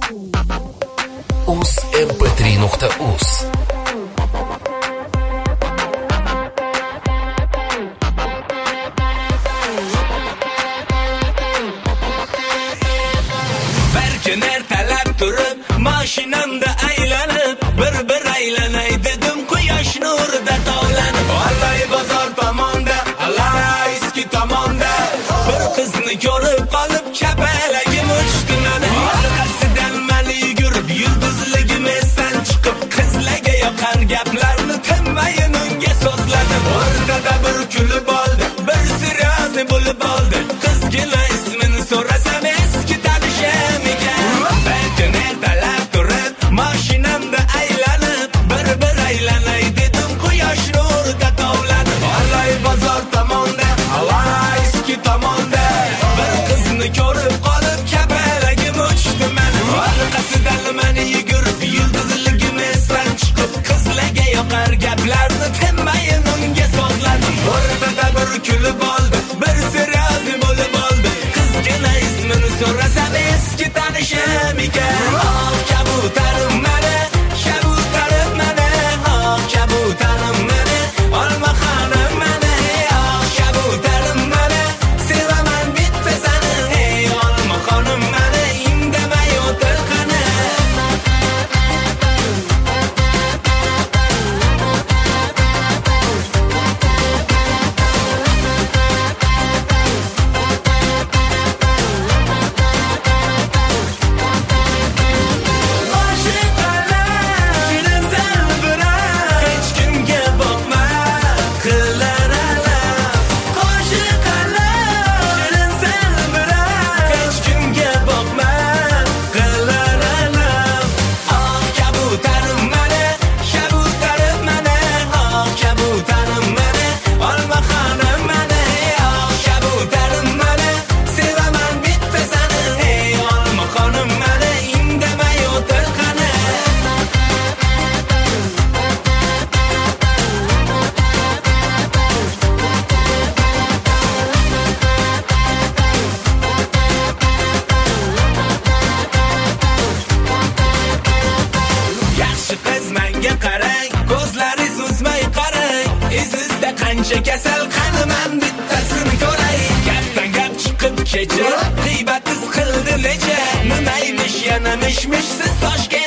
uzmp3.uz. Bir gün ertalab turib mashinamda aylanib bir aylanay dedim quyosh nurida tovlanib. Allay bozor tomonda, allay eski tomonda bir qizni ko'rib qolib kapalagim uchdi meni. Orqasidan meni yugurib yulduzligim esdan chiqib qizlarga yoqar gaplarni tinmayin unga so'zladim. O'rtada bir kulib oldi, bir siryozni bo'lib oldi. Qizgina ismini so'rasam eski tanishim ekan. Bir kun ertalab turib mashinamda aylanib bir aylanay dedim quyosh nurida tovlanib. Allay bozor tomonda, allay eski tomonda bir qizni ko'rib qolib kapalagim uchdi meni. Orqasidan meni yugurib yulduzligim esdan chiqib qizlarga yoqar gaplarni tinmayin unga so'zladim. O'rtada bir kulib oldi, bir siryozni bo'lib oldi. Qizgina ismini so'rasam eski tanishim ekan. Oh kabutarim meni, kabutarim meni, oh kabutarim meni, olma xonim meni, oh kabutarim meni, sevaman bitta seni, hey olma xonim meni, indamay o'tir qani. Yaxshi qiz menga qarang, ko'zlaringiz uzmay qarang. Izingizda qancha kasal qaniman bittasini ko'ray. Gapdan gap chiqib kecha, g'iybatingiz qildi necha. Nima emish yana mishmishsiz toshga